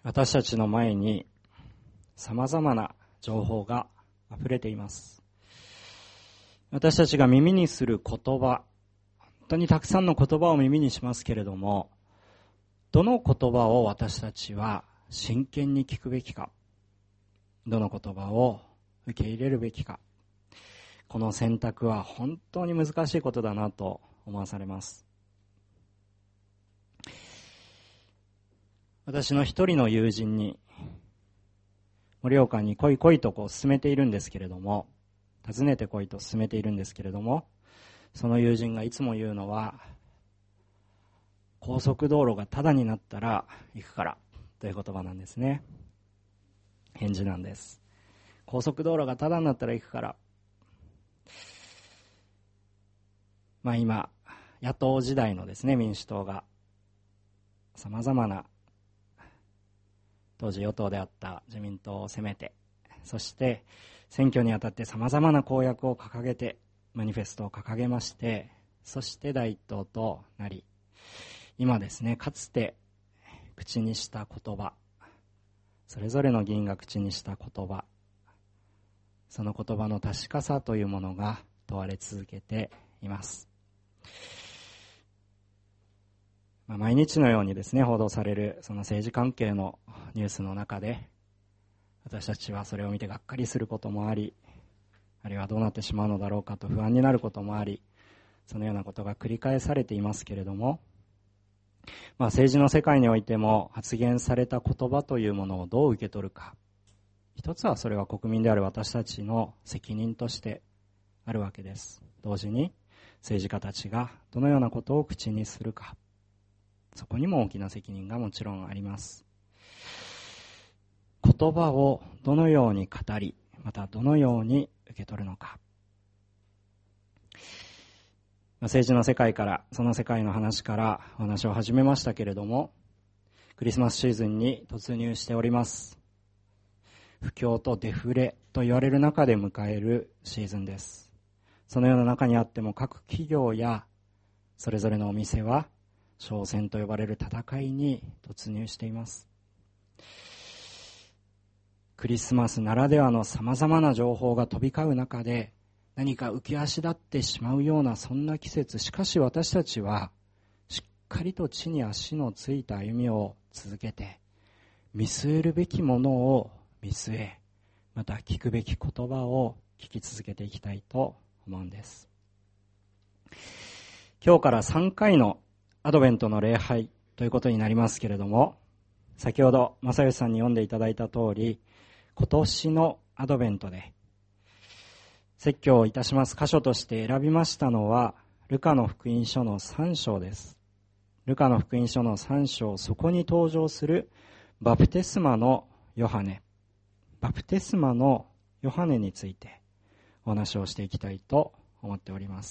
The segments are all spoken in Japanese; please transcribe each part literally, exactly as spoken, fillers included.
私たちの前に様々な情報が溢れています。私たちが耳にする言葉、本当にたくさんの言葉を耳にしますけれども、どの言葉を私たちは真剣に聞くべきか、どの言葉を受け入れるべきか、この選択は本当に難しいことだなと思わされます。私の一人の友人に盛岡に来い来いとこう勧めているんですけれども、訪ねて来いと勧めているんですけれども、その友人がいつも言うのは、高速道路がタダになったら行くからという言葉なんですね。返事なんです。高速道路がタダになったら行くから。まあ今野党時代のですね、民主党がさまざまな当時与党であった自民党を攻めて、そして選挙にあたってさまざまな公約を掲げて、マニフェストを掲げまして、そして第一党となり、今ですね、かつて口にした言葉、それぞれの議員が口にした言葉、その言葉の確かさというものが問われ続けています。まあ、毎日のようにですね、報道されるその政治関係のニュースの中で、私たちはそれを見てがっかりすることもあり、あるいはどうなってしまうのだろうかと不安になることもあり、そのようなことが繰り返されていますけれども、まあ、政治の世界においても発言された言葉というものをどう受け取るか、一つはそれは国民である私たちの責任としてあるわけです。同時に政治家たちがどのようなことを口にするか、そこにも大きな責任がもちろんあります。言葉をどのように語り、またどのように受け取るのか。政治の世界から、その世界の話からお話を始めましたけれども、クリスマスシーズンに突入しております。不況とデフレと言われる中で迎えるシーズンです。そのような中にあっても、各企業やそれぞれのお店は商戦と呼ばれる戦いに突入しています。クリスマスならではのさまざまな情報が飛び交う中で、何か浮き足立ってしまうようなそんな季節、しかし私たちはしっかりと地に足のついた歩みを続けて、見据えるべきものを見据え、また聞くべき言葉を聞き続けていきたいと思うんです。今日からさんかいのアドベントの礼拝ということになりますけれども、先ほど正義さんに読んでいただいた通り、今年のアドベントで説教をいたします箇所として選びましたのは、ルカの福音書のさん章です。ルカの福音書のさん章、そこに登場するバプテスマのヨハネ、バプテスマのヨハネについてお話をしていきたいと思っております。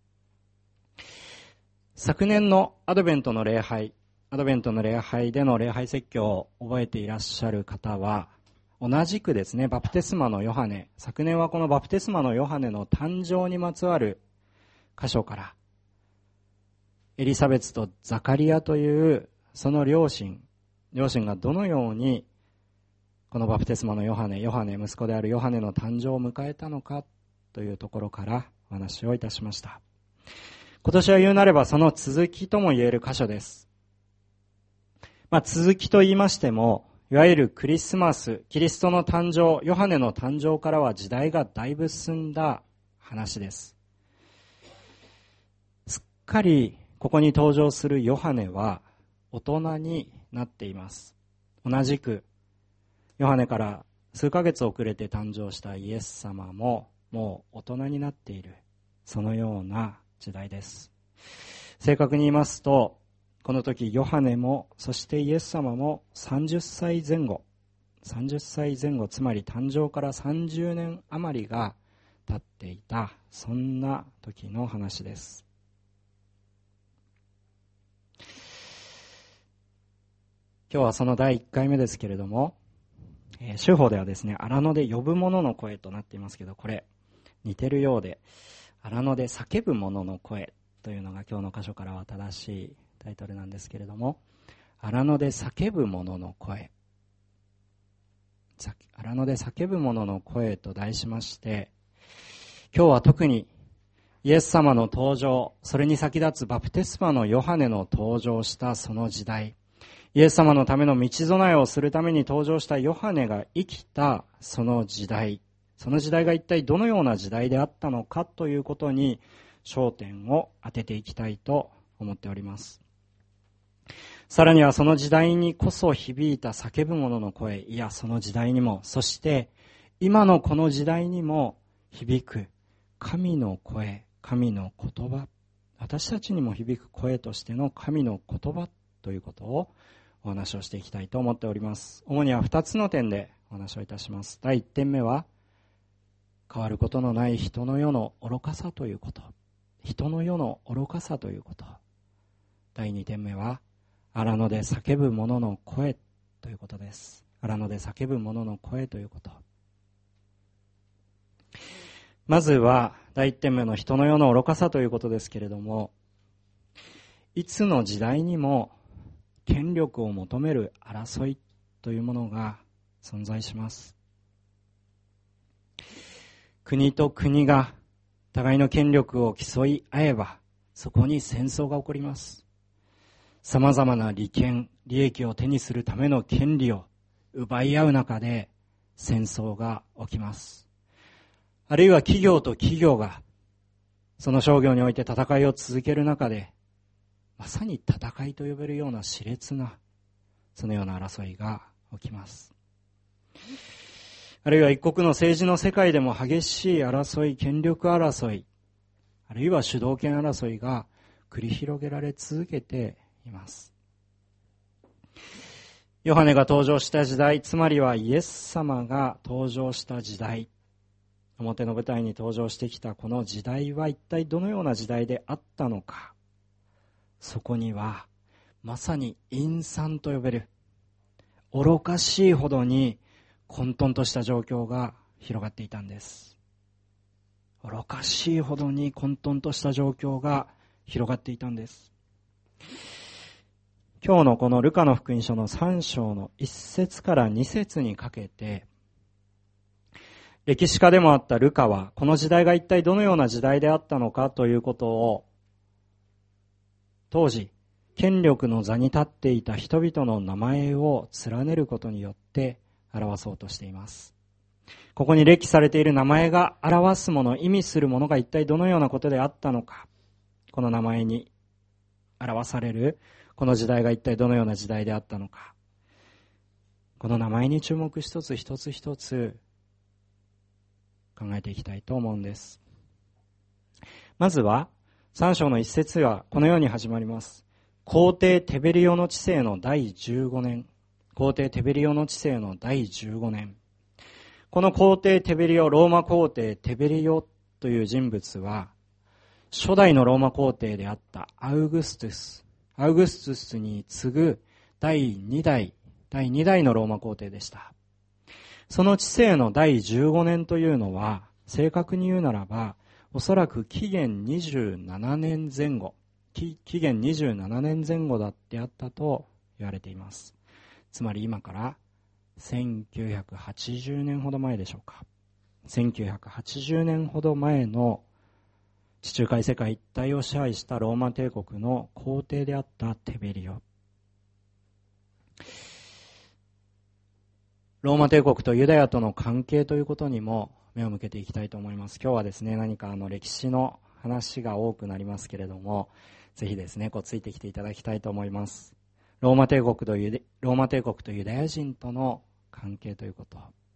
昨年のアドベントの礼拝、アドベントの礼拝での礼拝説教を覚えていらっしゃる方は、同じくですね、バプテスマのヨハネ、昨年はこのバプテスマのヨハネの誕生にまつわる箇所から、エリザベツとザカリアというその両親、両親がどのようにこのバプテスマのヨハネ、ヨハネ、息子であるヨハネの誕生を迎えたのかというところからお話をいたしました。今年は言うなればその続きとも言える箇所です。まあ続きと言いましても、いわゆるクリスマス、キリストの誕生、ヨハネの誕生からは時代がだいぶ進んだ話です。すっかりここに登場するヨハネは大人になっています。同じくヨハネから数ヶ月遅れて誕生したイエス様ももう大人になっている、そのような時代です。正確に言いますと、この時ヨハネもそしてイエス様もさんじゅっさいぜん後、さんじゅっさいぜん後、つまり誕生からさんじゅうねん余りが経っていた、そんな時の話です。今日はそのだいいっかいめですけれども、えー、州法ではですね、荒野で呼ぶ者の声となっていますけど、これ似てるようで、荒野で叫ぶ者の声というのが今日の箇所からは正しいタイトルなんですけれども、荒野で叫ぶ者の声、 荒野で叫ぶ者の声と題しまして、今日は特にイエス様の登場、それに先立つバプテスマのヨハネの登場したその時代、イエス様のための道備えをするために登場したヨハネが生きたその時代、その時代が一体どのような時代であったのかということに焦点を当てていきたいと思っております。さらにはその時代にこそ響いた叫ぶ者の声、いやその時代にも、そして今のこの時代にも響く神の声、神の言葉、私たちにも響く声としての神の言葉ということをお話をしていきたいと思っております。主には二つの点でお話をいたします。第一点目は、変わることのない人の世の愚かさということ。人の世の愚かさということ。第二点目は、荒野で叫ぶ者の声ということです。荒野で叫ぶ者の声ということ。まずは、第一点目の人の世の愚かさということですけれども、いつの時代にも権力を求める争いというものが存在します。国と国が互いの権力を競い合えば、そこに戦争が起こります。様々な利権、利益を手にするための権利を奪い合う中で戦争が起きます。あるいは企業と企業がその商業において戦いを続ける中で、まさに戦いと呼べるような熾烈なそのような争いが起きます。あるいは一国の政治の世界でも激しい争い、権力争い、あるいは主導権争いが繰り広げられ続けています。ヨハネが登場した時代、つまりはイエス様が登場した時代、表の舞台に登場してきたこの時代は一体どのような時代であったのか。そこにはまさに陰惨と呼べる愚かしいほどに混沌とした状況が広がっていたんです。愚かしいほどに混沌とした状況が広がっていたんです。今日のこのルカの福音書のさん章のいち節からに節にかけて、歴史家でもあったルカはこの時代が一体どのような時代であったのかということを、当時権力の座に立っていた人々の名前を連ねることによって表そうとしています。ここに列記されている名前が表すもの、意味するものが一体どのようなことであったのか、この名前に表されるこの時代が一体どのような時代であったのか、この名前に注目一つ一つ一つ考えていきたいと思うんです。まずはさん章の一節はこのように始まります。皇帝テベリオの治世のだいじゅうごねん。皇帝テベリオの治世のだいじゅうごねん。この皇帝テベリオ、ローマ皇帝テベリオという人物は、初代のローマ皇帝であったアウグストゥス、アウグストゥスに次ぐだいに代、だいに代のローマ皇帝でした。その治世のだいじゅうごねんというのは、正確に言うならば、おそらく紀元にじゅうななねんぜん後、紀元にじゅうななねんぜん後だってあったと言われています。つまり今からせんきゅうひゃくはちじゅうねんほど前でしょうか。せんきゅうひゃくはちじゅうねんほど前の地中海世界一帯を支配したローマ帝国の皇帝であったテベリオ。ローマ帝国とユダヤとの関係ということにも目を向けていきたいと思います。今日はですね、何かあの歴史の話が多くなりますけれども、ぜひですね、こうついてきていただきたいと思います。ローマ帝国とユダ、ローマ帝国とユダヤ人との関係ということ。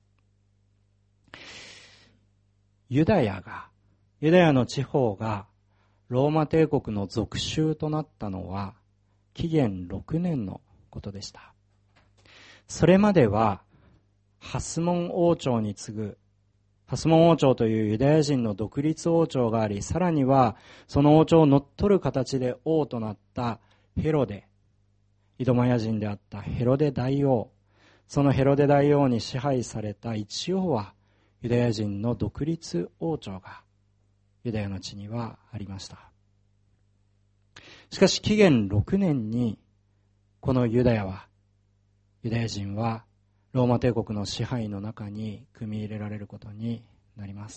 ユダヤが、ユダヤの地方がローマ帝国の属州となったのは紀元ろくねんのことでした。それまではハスモン王朝に次ぐ、ハスモン王朝というユダヤ人の独立王朝があり、さらにはその王朝を乗っ取る形で王となったヘロデ、イドマヤ人であったヘロデ大王、そのヘロデ大王に支配された一応はユダヤ人の独立王朝がユダヤの地にはありました。しかし紀元ろくねんにこのユダヤは、ユダヤ人はローマ帝国の支配の中に組み入れられることになります。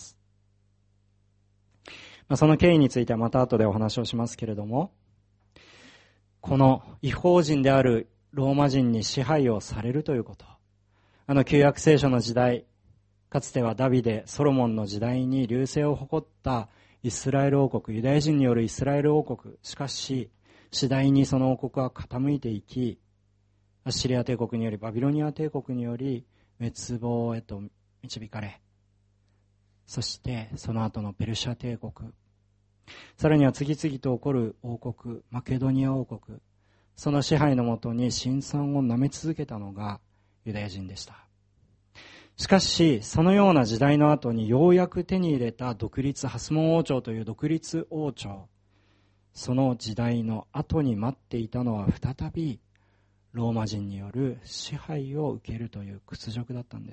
まあ、その経緯についてはまた後でお話をしますけれども、この異邦人であるローマ人に支配をされるということ、あの旧約聖書の時代、かつてはダビデ、ソロモンの時代に隆盛を誇ったイスラエル王国、ユダヤ人によるイスラエル王国、しかし次第にその王国は傾いていき、アッシリア帝国により、バビロニア帝国により滅亡へと導かれ、そしてその後のペルシャ帝国、さらには次々と起こる王国、マケドニア王国、その支配のもとに辛酸を舐め続けたのがユダヤ人でした。しかしそのような時代の後にようやく手に入れた独立、ハスモン王朝という独立王朝、その時代の後に待っていたのは再びローマ人による支配を受けるという屈辱だったんです。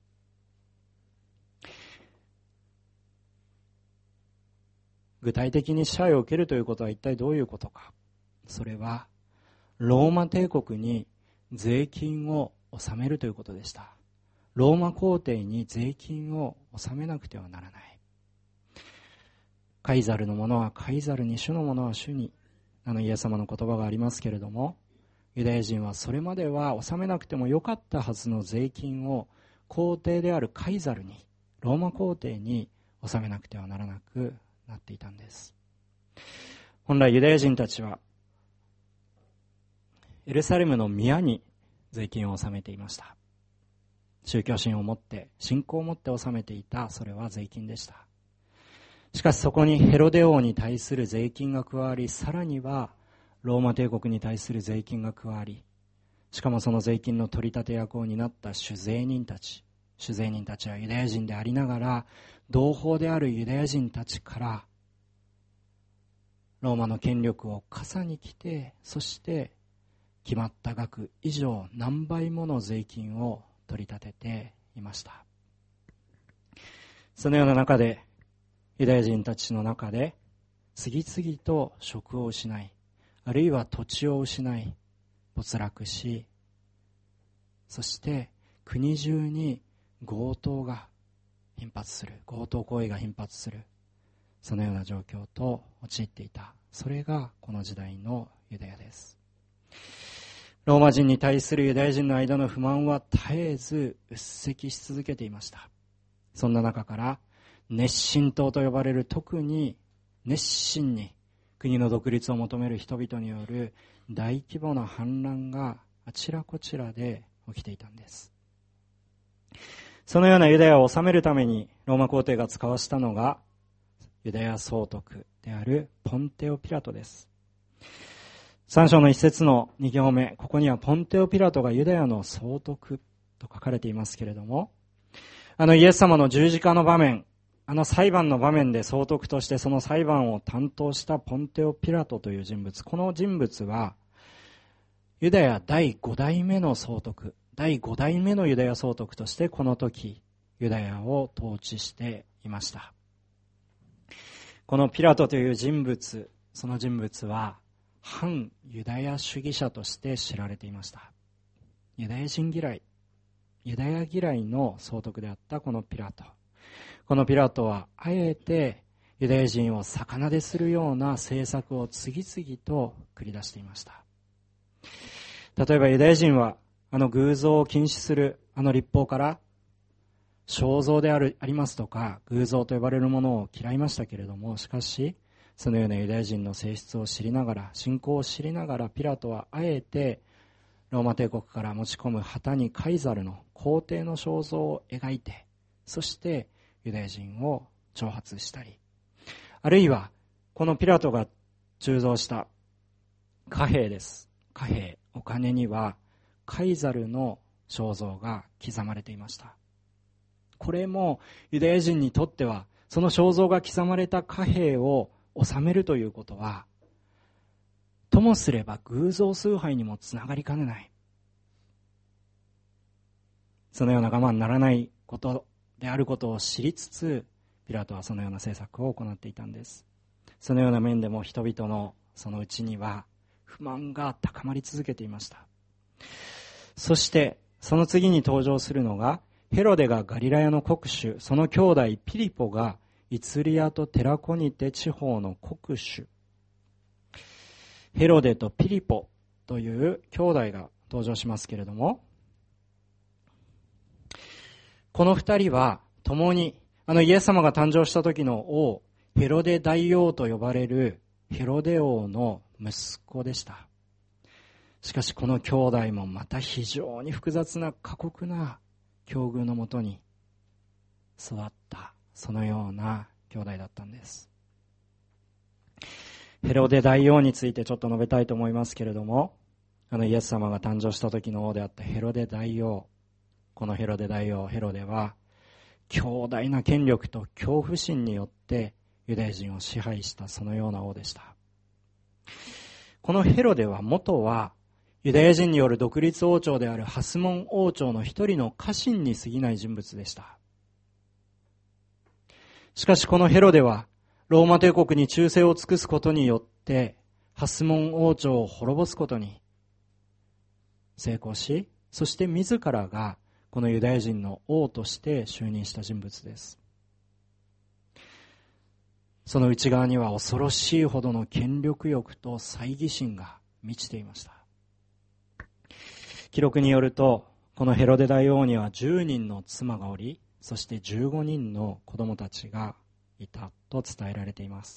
具体的に支配を受けるということは一体どういうことか。それはローマ帝国に税金を納めるということでした。ローマ皇帝に税金を納めなくてはならない。カイザルのものはカイザルに、主のものは主に、あのイエス様の言葉がありますけれども、ユダヤ人はそれまでは納めなくてもよかったはずの税金を皇帝であるカイザルに、ローマ皇帝に納めなくてはならなくなっていたんです。本来ユダヤ人たちはエルサレムの宮に税金を納めていました。宗教心を持って、信仰を持って納めていた、それは税金でした。しかしそこにヘロデ王に対する税金が加わり、さらにはローマ帝国に対する税金が加わり、しかもその税金の取り立て役を担った主税人たち、主税人たちはユダヤ人でありながら、同胞であるユダヤ人たちからローマの権力を笠に着て、そして決まった額以上何倍もの税金を取り立てていました。そのような中でユダヤ人たちの中で次々と職を失い、あるいは土地を失い没落し、そして国中に強盗が頻発する、強盗行為が頻発する、そのような状況と陥っていた。それがこの時代のユダヤです。ローマ人に対するユダヤ人の間の不満は絶えずうっせきし続けていました。そんな中から熱心党と呼ばれる、特に熱心に国の独立を求める人々による大規模な反乱があちらこちらで起きていたんです。そのようなユダヤを治めるためにローマ皇帝が使わしたのがユダヤ総督であるポンテオ・ピラトです。さん章の一節のに行目、ここにはポンテオ・ピラトがユダヤの総督と書かれていますけれども、あのイエス様の十字架の場面、あの裁判の場面で総督としてその裁判を担当したポンテオ・ピラトという人物、この人物はユダヤ第五代目の総督、第五代目のユダヤ総督としてこの時ユダヤを統治していました。このピラトという人物、その人物は反ユダヤ主義者として知られていました。ユダヤ人嫌い、ユダヤ嫌いの総督であったこのピラト。このピラトはあえてユダヤ人を逆なでするような政策を次々と繰り出していました。例えばユダヤ人はあの偶像を禁止するあの律法から肖像であるありますとか偶像と呼ばれるものを嫌いましたけれども、しかしそのようなユダヤ人の性質を知りながら、信仰を知りながら、ピラトはあえてローマ帝国から持ち込む旗にカイザルの皇帝の肖像を描いて、そしてユダヤ人を挑発したり、あるいはこのピラトが鋳造した貨幣です。貨幣、お金にはカイザルの肖像が刻まれていました。これもユダヤ人にとっては、その肖像が刻まれた貨幣を納めるということは、ともすれば偶像崇拝にもつながりかねない。そのような我慢ならないことであることを知りつつ、ピラトはそのような政策を行っていたんです。そのような面でも人々のそのうちには不満が高まり続けていました。そしてその次に登場するのが、ヘロデがガリラヤの国主、その兄弟ピリポがイツリアとテラコニテ地方の国主。ヘロデとピリポという兄弟が登場しますけれども、この二人は共にあのイエス様が誕生した時の王、ヘロデ大王と呼ばれるヘロデ王の息子でした。しかしこの兄弟もまた非常に複雑な過酷な境遇のもとに育った、そのような兄弟だったんです。ヘロデ大王についてちょっと述べたいと思いますけれども、あのイエス様が誕生した時の王であったヘロデ大王、このヘロデ大王、ヘロデは強大な権力と恐怖心によってユダヤ人を支配した、そのような王でした。このヘロデは元はユダヤ人による独立王朝であるハスモン王朝の一人の家臣に過ぎない人物でした。しかしこのヘロデはローマ帝国に忠誠を尽くすことによってハスモン王朝を滅ぼすことに成功し、そして自らがこのユダヤ人の王として就任した人物です。その内側には恐ろしいほどの権力欲と猜疑心が満ちていました。記録によると、このヘロデ大王にはじゅうにんの妻がおり、そしてじゅうごにんの子供たちがいたと伝えられています。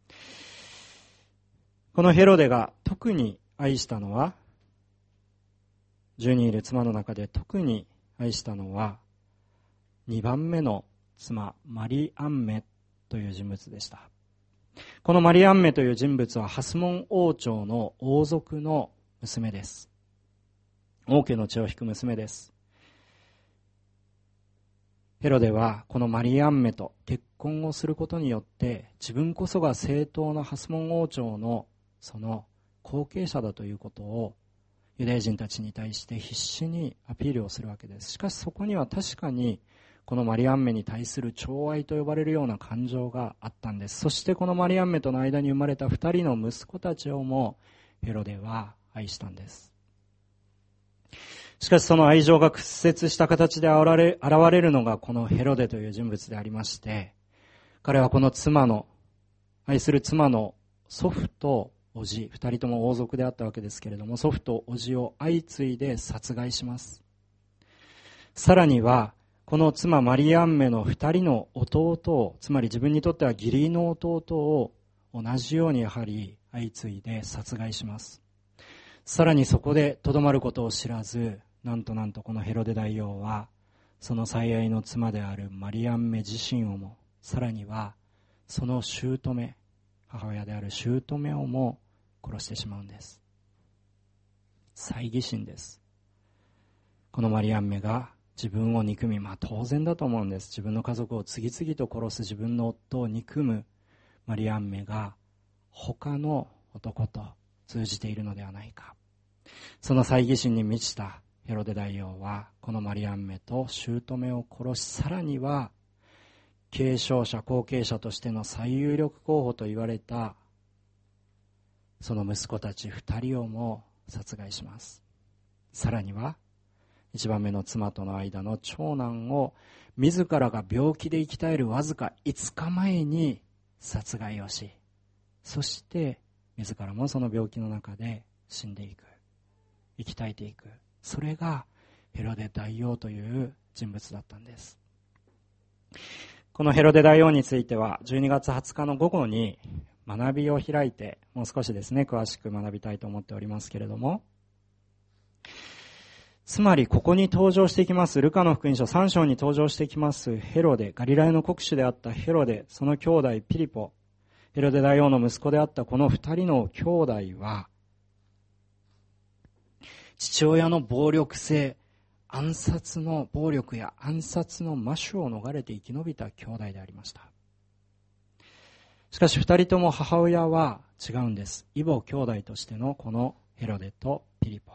このヘロデが特に愛したのは、じゅうにんいる妻の中で特に愛したのはにばんめの妻マリアンメという人物でした。このマリアンメという人物はハスモン王朝の王族の娘です。王家の血を引く娘です。ヘロデはこのマリアンメと結婚をすることによって自分こそが正当なハスモン王朝のその後継者だということをユダヤ人たちに対して必死にアピールをするわけです。しかしそこには確かにこのマリアンメに対する寵愛と呼ばれるような感情があったんです。そしてこのマリアンメとの間に生まれた二人の息子たちをもヘロデは愛したんです。しかしその愛情が屈折した形で現れ、現れるのがこのヘロデという人物でありまして、彼はこの妻の、愛する妻の祖父と叔父、二人とも王族であったわけですけれども、祖父と叔父を相次いで殺害します。さらには、この妻マリアンメの二人の弟を、つまり自分にとっては義理の弟を同じようにやはり相次いで殺害します。さらにそこでとどまることを知らず、なんとなんとこのヘロデ大王はその最愛の妻であるマリアンメ自身をも、さらにはその姑、母親である姑をも殺してしまうんです。猜疑心です。このマリアンメが自分を憎み、まあ当然だと思うんです。自分の家族を次々と殺す自分の夫を憎むマリアンメが他の男と通じているのではないか。その猜疑心に満ちたヘロデ大王はこのマリアンメと姑を殺し、さらには継承者後継者としての最有力候補と言われたその息子たち二人をも殺害します。さらには一番目の妻との間の長男を自らが病気で生き絶えるわずかいつかまえに殺害をし、そして自らもその病気の中で死んでいく、生き絶えていく。それがヘロデ大王という人物だったんです。このヘロデ大王についてはじゅうにがつはつかの午後に学びを開いて、もう少しですね詳しく学びたいと思っておりますけれども、つまりここに登場してきますルカの福音書さん章に登場してきますヘロデ、ガリラヤの国主であったヘロデ、その兄弟ピリポ、ヘロデ大王の息子であったこの二人の兄弟は父親の暴力性、暗殺の暴力や暗殺の魔手を逃れて生き延びた兄弟でありました。しかし二人とも母親は違うんです。異母兄弟としてのこのヘロデとピリポ、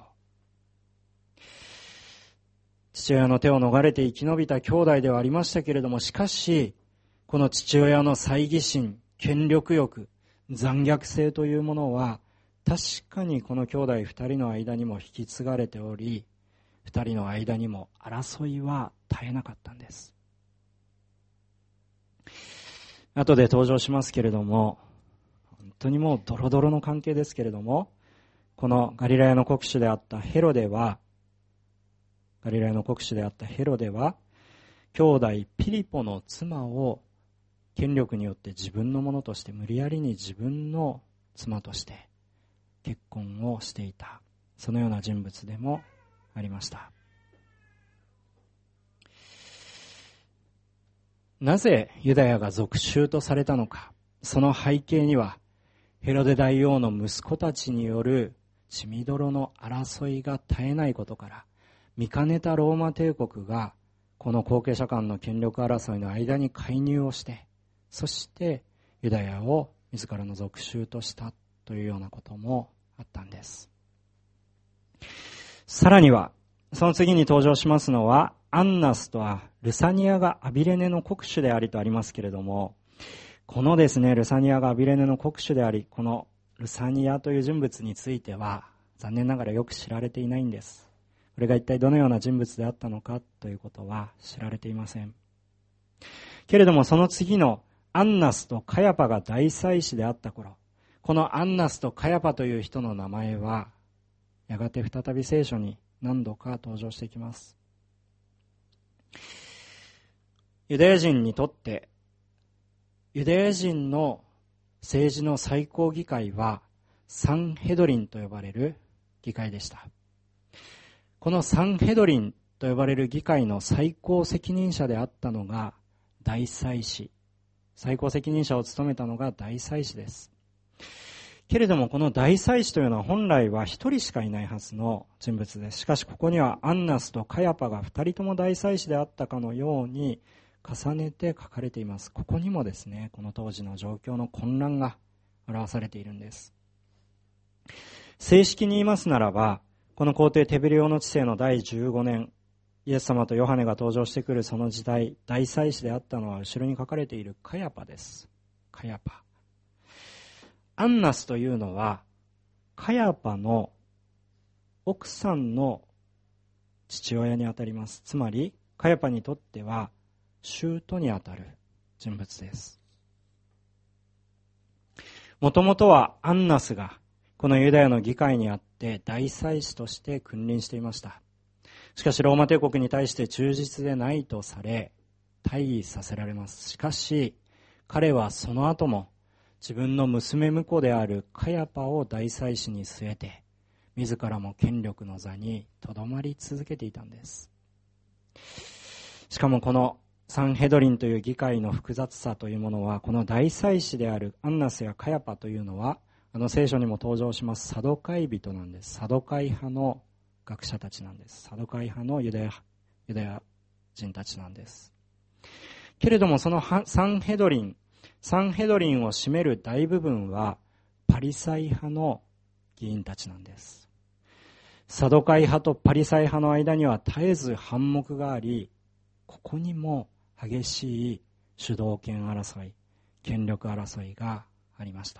父親の手を逃れて生き延びた兄弟ではありましたけれども、しかしこの父親の猜疑心、権力欲、残虐性というものは確かにこの兄弟二人の間にも引き継がれており、 二人の間にも争いは絶えなかったんです。後で登場しますけれども、本当にもうドロドロの関係ですけれども、このガリラヤの国主であったヘロデは、ガリラヤの国主であったヘロデは、兄弟ピリポの妻を権力によって自分のものとして無理やりに自分の妻として結婚をしていた、そのような人物でもありました。なぜユダヤが属州とされたのか、その背景にはヘロデ大王の息子たちによる血みどろの争いが絶えないことから、見かねたローマ帝国がこの後継者間の権力争いの間に介入をして、そしてユダヤを自らの属州としたというようなこともあったんです。さらにはその次に登場しますのは、アンナスとはルサニアがアビレネの国主でありとありますけれども、このですね、ルサニアがアビレネの国主であり、このルサニアという人物については残念ながらよく知られていないんです。これが一体どのような人物であったのかということは知られていません。けれどもその次のアンナスとカヤパが大祭司であった頃、このアンナスとカヤパという人の名前はやがて再び聖書に何度か登場してきます。ユダヤ人にとって、ユダヤ人の政治の最高議会はサンヘドリンと呼ばれる議会でした。このサンヘドリンと呼ばれる議会の最高責任者であったのが大祭司、最高責任者を務めたのが大祭司です。けれどもこの大祭司というのは本来は一人しかいないはずの人物です。しかしここにはアンナスとカヤパが二人とも大祭司であったかのように重ねて書かれています。ここにもですね、この当時の状況の混乱が表されているんです。正式に言いますならば、この皇帝テベリオの治世のだいじゅうごねん、イエス様とヨハネが登場してくるその時代、大祭司であったのは後ろに書かれているカヤパです。カヤパ。アンナスというのはカヤパの奥さんの父親にあたります。つまりカヤパにとっては舅にあたる人物です。もともとはアンナスがこのユダヤの議会にあって大祭司として君臨していました。しかしローマ帝国に対して忠実でないとされ退位させられます。しかし彼はその後も自分の娘婿であるカヤパを大祭司に据えて、自らも権力の座にとどまり続けていたんです。しかもこのサンヘドリンという議会の複雑さというものは、この大祭司であるアンナスやカヤパというのは、あの聖書にも登場しますサドカイ人なんです。サドカイ派の学者たちなんです。サドカイ派のユダヤ、ユダヤ人たちなんです。けれどもそのサンヘドリン、サンヘドリンを占める大部分はパリサイ派の議員たちなんです。サドカイ派とパリサイ派の間には絶えず反目があり、ここにも激しい主導権争い、権力争いがありました。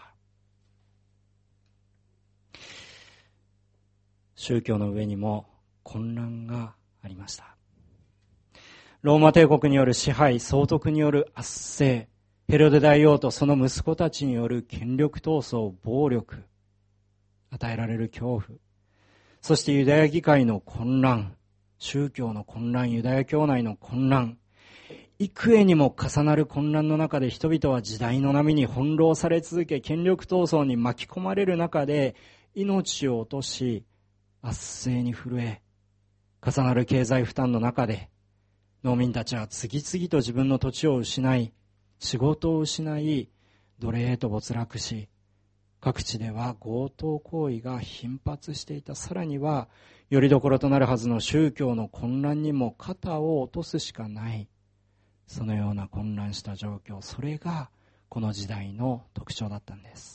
宗教の上にも混乱がありました。ローマ帝国による支配、総督による圧政、ヘロデ大王とその息子たちによる権力闘争、暴力、与えられる恐怖、そしてユダヤ議会の混乱、宗教の混乱、ユダヤ教内の混乱、幾重にも重なる混乱の中で人々は時代の波に翻弄され続け、権力闘争に巻き込まれる中で命を落とし、圧政に震え、重なる経済負担の中で農民たちは次々と自分の土地を失い、仕事を失い、奴隷へと没落し、各地では強盗行為が頻発していた。さらにはよりどころとなるはずの宗教の混乱にも肩を落とすしかない、そのような混乱した状況、それがこの時代の特徴だったんです。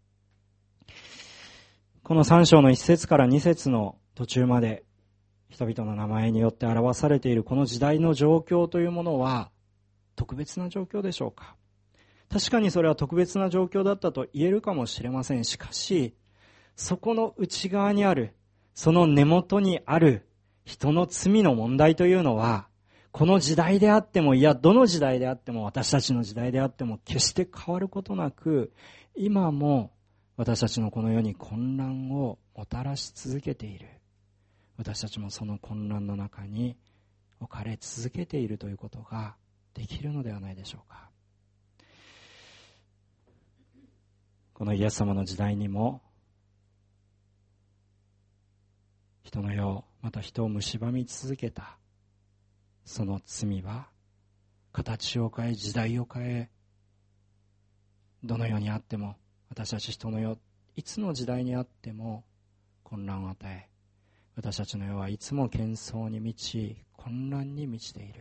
このさん章のいち節からに節の途中まで人々の名前によって表されているこの時代の状況というものは特別な状況でしょうか。確かにそれは特別な状況だったと言えるかもしれません。しかしそこの内側にある、その根元にある人の罪の問題というのは、この時代であっても、いや、どの時代であっても、私たちの時代であっても、決して変わることなく、今も私たちのこの世に混乱をもたらし続けている。私たちもその混乱の中に置かれ続けているということができるのではないでしょうか。このイエス様の時代にも、人の世、また人を蝕み続けたその罪は形を変え、時代を変え、どの世にあっても、私たち人の世、いつの時代にあっても混乱を与え、私たちの世はいつも喧騒に満ち、混乱に満ちている。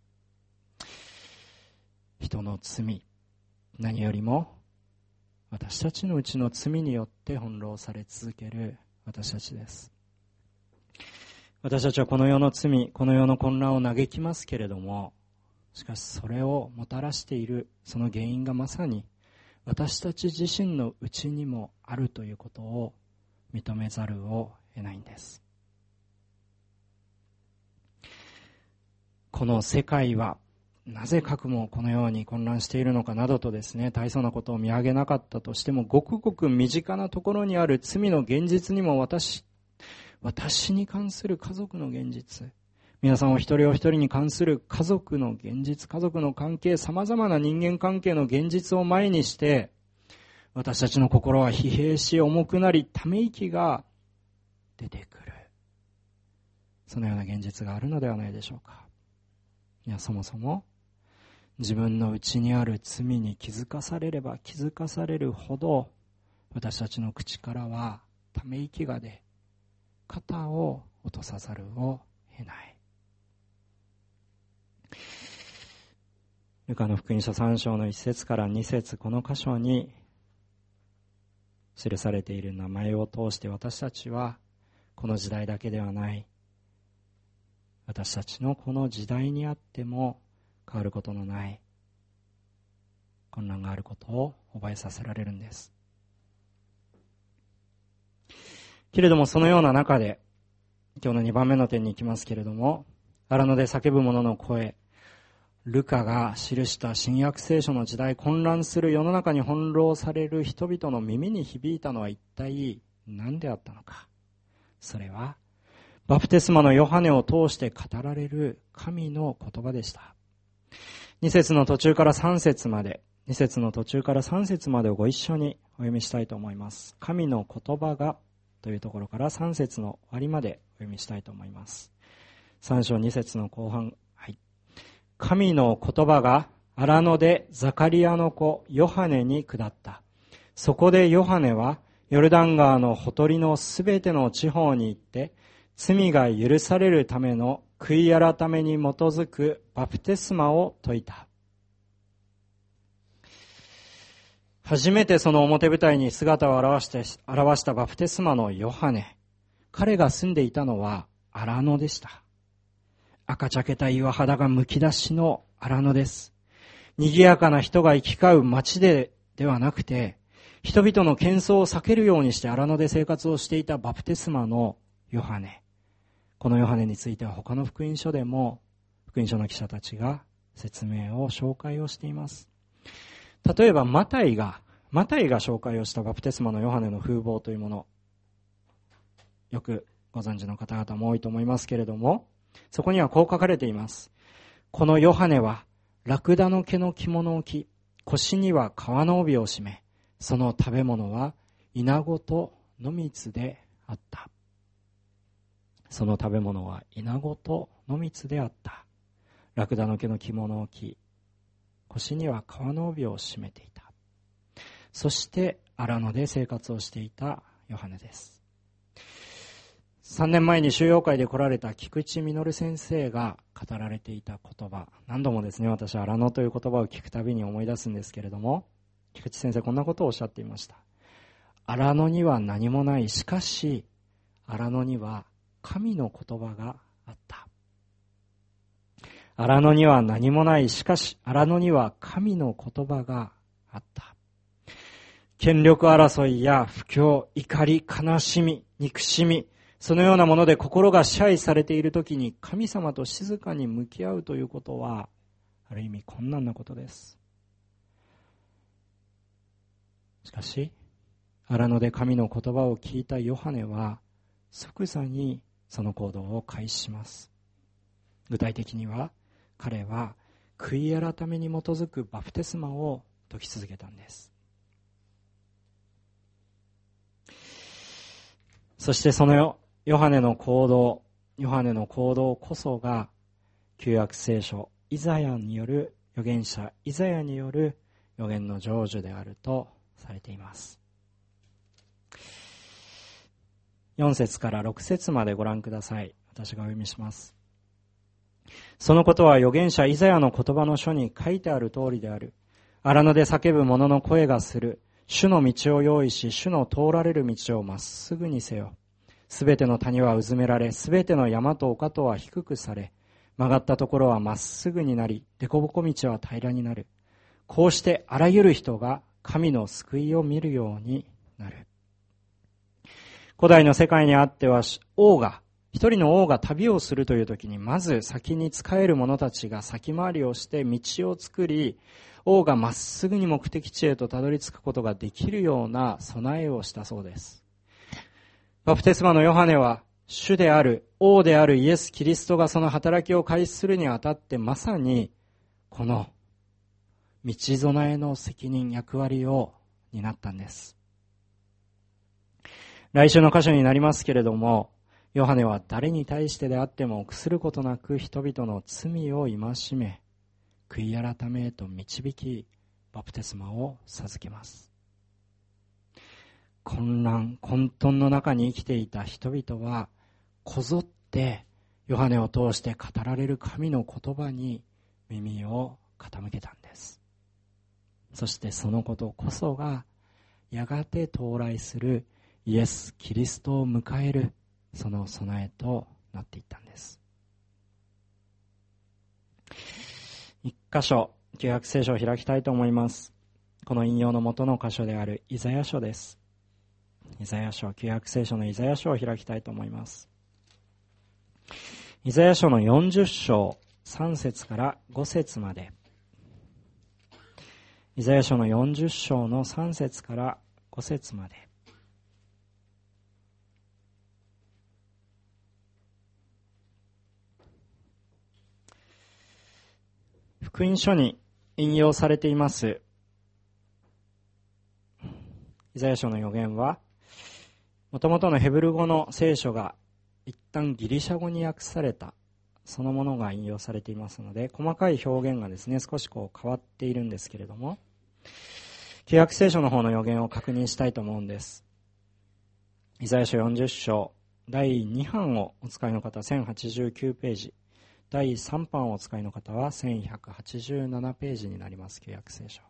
人の罪、何よりも私たちのうちの罪によって翻弄され続ける私たちです。私たちはこの世の罪、この世の混乱を嘆きますけれども、しかしそれをもたらしているその原因がまさに私たち自身のうちにもあるということを認めざるを得ないんです。この世界はなぜ核もこのように混乱しているのかなどとですね、大層なことを見上げなかったとしても、ごくごく身近なところにある罪の現実にも私私に関する家族の現実、皆さんお一人お一人に関する家族の現実、家族の関係、様々な人間関係の現実を前にして、私たちの心は疲弊し重くなり、ため息が出てくる。そのような現実があるのではないでしょうか。いや、そもそも自分の内にある罪に気づかされれば気づかされるほど、私たちの口からはため息が出、肩を落とさざるを得ない。ルカの福音書さん章のいち節からに節、この箇所に記されている名前を通して、私たちはこの時代だけではない、私たちのこの時代にあっても変わることのない混乱があることを覚えさせられるんです。けれどもそのような中で、今日のにばんめの点に行きますけれども、荒野で叫ぶ者の声、ルカが記した新約聖書の時代、混乱する世の中に翻弄される人々の耳に響いたのは一体何であったのか。それはバプテスマのヨハネを通して語られる神の言葉でした。に節の途中からさん節まで、に節の途中からさん節までをご一緒にお読みしたいと思います。神の言葉がというところからさん節の終わりまでお読みしたいと思います。さん章に節の後半、はい。神の言葉が荒野でザカリアの子ヨハネに下った。そこでヨハネはヨルダン川のほとりのすべての地方に行って、罪が許されるための悔い改めに基づくバプテスマを説いた。初めてその表舞台に姿を現して、現したバプテスマのヨハネ。彼が住んでいたのは荒野でした。赤茶けた岩肌がむき出しの荒野です。賑やかな人が行き交う町でではなくて、人々の喧騒を避けるようにして荒野で生活をしていたバプテスマのヨハネ。このヨハネについては他の福音書でも福音書の記者たちが説明を紹介をしています。例えばマタイがマタイが紹介をしたバプテスマのヨハネの風貌というもの、よくご存知の方々も多いと思いますけれども、そこにはこう書かれています。このヨハネはラクダの毛の着物を着、腰には革の帯を締め、その食べ物はイナゴと野蜜であった。その食べ物はイナゴと野蜜であった。ラクダの毛の着物を着、腰には革の帯を締めていた。そして荒野で生活をしていたヨハネです。さんねんまえに修養会で来られた菊池実先生が語られていた言葉、何度もですね、私は荒野という言葉を聞くたびに思い出すんですけれども、菊池先生こんなことをおっしゃっていました。荒野には何もない、しかし荒野には神の言葉があった。荒野には何もない、しかし荒野には神の言葉があった。権力争いや不況、怒り、悲しみ、憎しみ、 そのようなもので心が支配されているときに神様と静かに向き合うということは、ある意味困難なことです。しかし、荒野で神の言葉を聞いたヨハネは、即座にその行動を開始します。具体的には、彼は悔い改めに基づくバプテスマを説き続けたんです。そしてそのヨハネの行動、ヨハネの行動こそが、旧約聖書、イザヤによる、預言者イザヤによる預言の成就であるとされています。よん節からろく節までご覧ください。私がお読みします。そのことは預言者イザヤの言葉の書に書いてある通りである。荒野で叫ぶ者の声がする。主の道を用意し、主の通られる道をまっすぐにせよ。すべての谷はうずめられ、すべての山と丘とは低くされ、曲がったところはまっすぐになり、凸凹道は平らになる。こうしてあらゆる人が神の救いを見るようになる。古代の世界にあっては、王が、一人の王が旅をするという時に、まず先に仕える者たちが先回りをして道を作り、王がまっすぐに目的地へとたどり着くことができるような備えをしたそうです。バプテスマのヨハネは、主である、王であるイエス・キリストがその働きを開始するにあたって、まさにこの道備えの責任、役割を担ったんです。来週の箇所になりますけれども、ヨハネは誰に対してであっても臆することなく人々の罪を戒め、悔い改めへと導き、バプテスマを授けます。混乱、混沌の中に生きていた人々は、こぞってヨハネを通して語られる神の言葉に耳を傾けたんです。そしてそのことこそが、やがて到来するイエス・キリストを迎える、その備えとなっていったんです。一箇所、旧約聖書を開きたいと思います。この引用の元の箇所であるイザヤ書です。イザヤ書、旧約聖書のイザヤ書を開きたいと思います。イザヤ書のよんじゅっ章さん節からご節まで。イザヤ書のよんじゅっ章のさん節からご節まで。福音書に引用されていますイザヤ書の預言は、もともとのヘブル語の聖書が一旦ギリシャ語に訳されたそのものが引用されていますので、細かい表現がですね、少しこう変わっているんですけれども、旧約聖書の方の預言を確認したいと思うんです。イザヤ書よんじゅっ章だいに版をお使いの方、せんはちじゅうきゅうページ、だいさん版をお使いの方はせんひゃくはちじゅうななページになります。旧約聖書。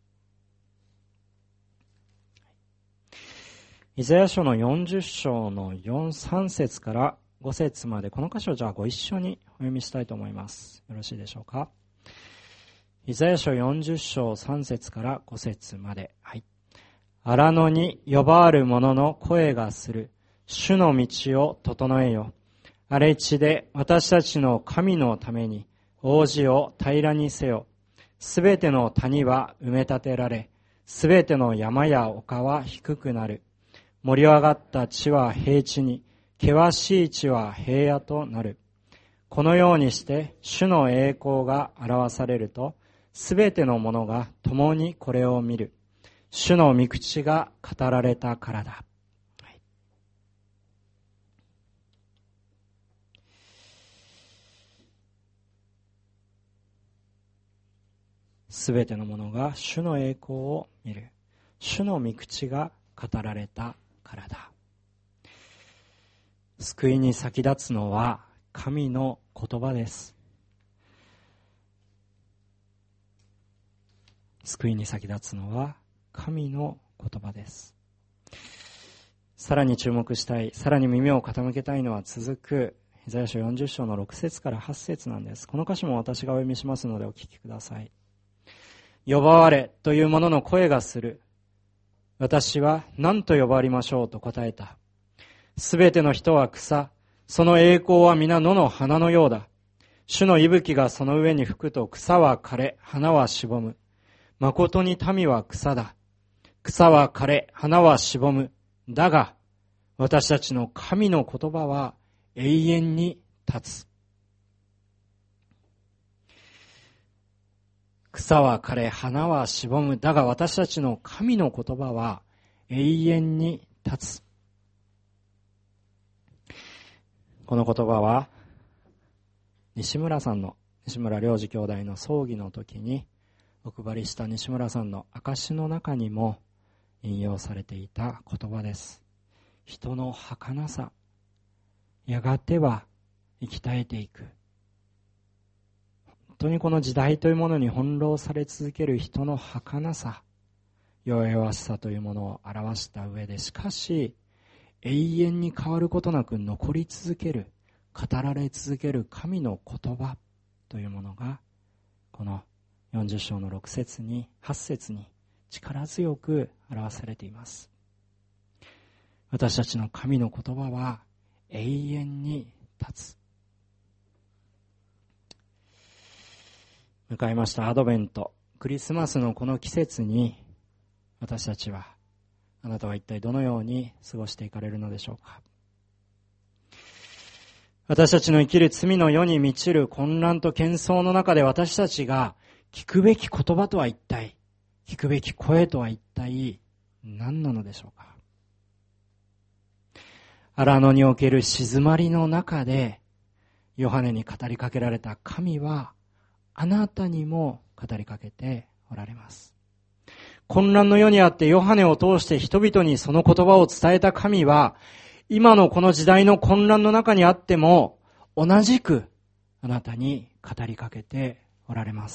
イザヤ書のよんじゅっ章のよん、さん節からご節まで、この箇所をじゃあご一緒にお読みしたいと思います。よろしいでしょうか。イザヤ書よんじゅっ章さん節からご節まで。はい。荒野に呼ばわる者の声がする。主の道を整えよ。荒れ地で私たちの神のために王子を平らにせよ。すべての谷は埋め立てられ、すべての山や丘は低くなる。盛り上がった地は平地に、険しい地は平野となる。このようにして主の栄光が表されると、すべての者が共にこれを見る。主の御口が語られたからだ。すべての者が主の栄光を見る。主の御口が語られたからだ。救いに先立つのは神の言葉です。救いに先立つのは神の言葉です。さらに注目したい、さらに耳を傾けたいのは続くイザヤ書よんじゅっ章のろく節からはち節なんです。この箇所も私がお読みしますのでお聞きください。呼ばわれという者の声がする。私は何と呼ばわりましょうと答えた。 すべての人は草、その栄光は皆野の花のようだ。主の息吹がその上に吹くと草は枯れ、花はしぼむ。誠に民は草だ。草は枯れ、花はしぼむ。だが、私たちの神の言葉は永遠に立つ。草は枯れ、花はしぼむ。だが私たちの神の言葉は永遠に立つ。この言葉は、西村さんの、西村良二兄弟の葬儀の時にお配りした西村さんの証の中にも引用されていた言葉です。人の儚さ、やがては生き絶えていく。本当にこの時代というものに翻弄され続ける人の儚さ、弱々しさというものを表した上で、しかし永遠に変わることなく残り続ける、語られ続ける神の言葉というものが、このよんじゅう章のろく節にはち節に力強く表されています。私たちの神の言葉は永遠に立つ。迎えましたアドベント、クリスマスのこの季節に、私たちは、あなたは一体どのように過ごしていかれるのでしょうか。私たちの生きる罪の世に満ちる混乱と喧騒の中で、私たちが聞くべき言葉とは一体、聞くべき声とは一体何なのでしょうか。荒野における静まりの中で、ヨハネに語りかけられた神は、あなたにも語りかけておられます。混乱の世にあってヨハネを通して人々にその言葉を伝えた神は、今のこの時代の混乱の中にあっても、同じくあなたに語りかけておられます。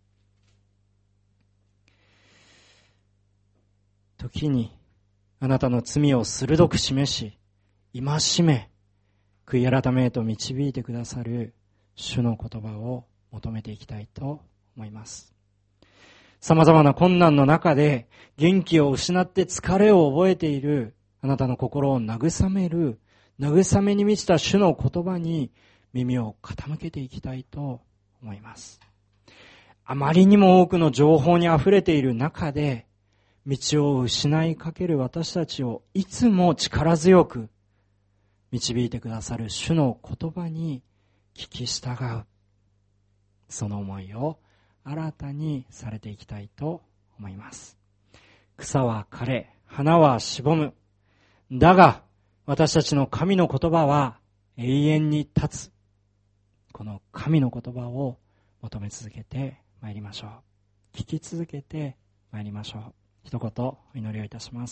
時にあなたの罪を鋭く示し、戒め、悔い改めへと導いてくださる主の言葉を求めていきたいと思います。様々な困難の中で元気を失って疲れを覚えているあなたの心を慰める、慰めに満ちた主の言葉に耳を傾けていきたいと思います。あまりにも多くの情報にあふれている中で、道を失いかける私たちをいつも力強く導いてくださる主の言葉に聞き従う。その思いを新たにされていきたいと思います。草は枯れ、花はしぼむ。だが、私たちの神の言葉は永遠に立つ。この神の言葉を求め続けてまいりましょう。聞き続けてまいりましょう。一言お祈りをいたします。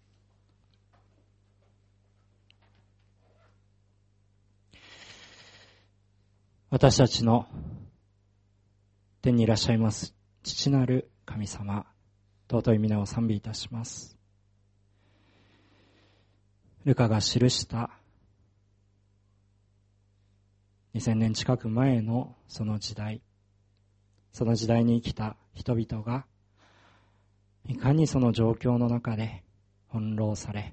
私たちの天にいらっしゃいます父なる神様、尊い皆を賛美いたします。ルカが記したにせんねん近く前のその時代、その時代に生きた人々がいかにその状況の中で翻弄され、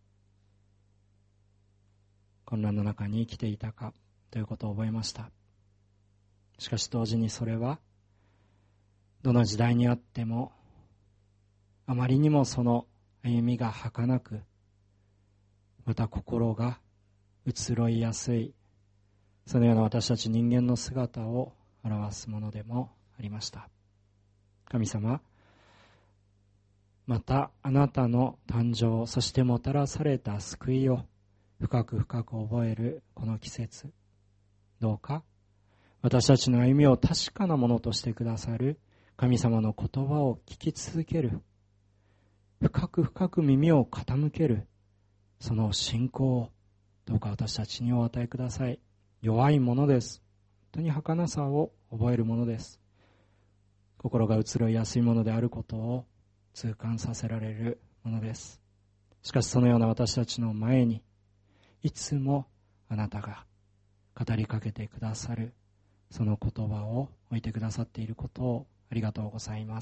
混乱の中に生きていたかということを覚えました。しかし同時にそれはどの時代にあってもあまりにもその歩みが儚く、また心が移ろいやすい、そのような私たち人間の姿を表すものでもありました。神様、またあなたの誕生、そしてもたらされた救いを深く深く覚えるこの季節、どうか私たちの歩みを確かなものとしてくださる神様の言葉を聞き続ける、深く深く耳を傾ける、その信仰をどうか私たちにお与えください。弱いものです。本当に儚さを覚えるものです。心が移ろいやすいものであることを痛感させられるものです。しかしそのような私たちの前にいつもあなたが語りかけてくださるその言葉を置いてくださっていることをありがとうございます。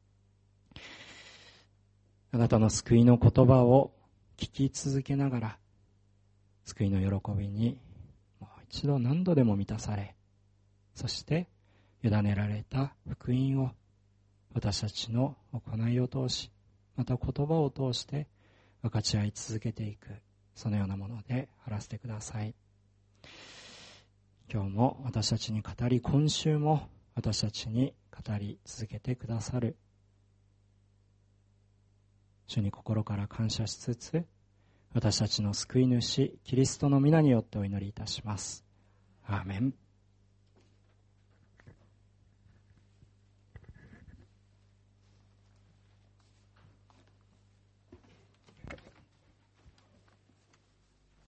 あなたの救いの言葉を聞き続けながら、 救いの喜びにもう一度何度でも満たされ、そして委ねられた福音を私たちの行いを通し、また言葉を通して分かち合い続けていく、そのようなものであらせてください。今日も私たちに語り、今週も私たちに語り続けてくださる主に心から感謝しつつ、私たちの救い主キリストの皆によってお祈りいたします。アーメン。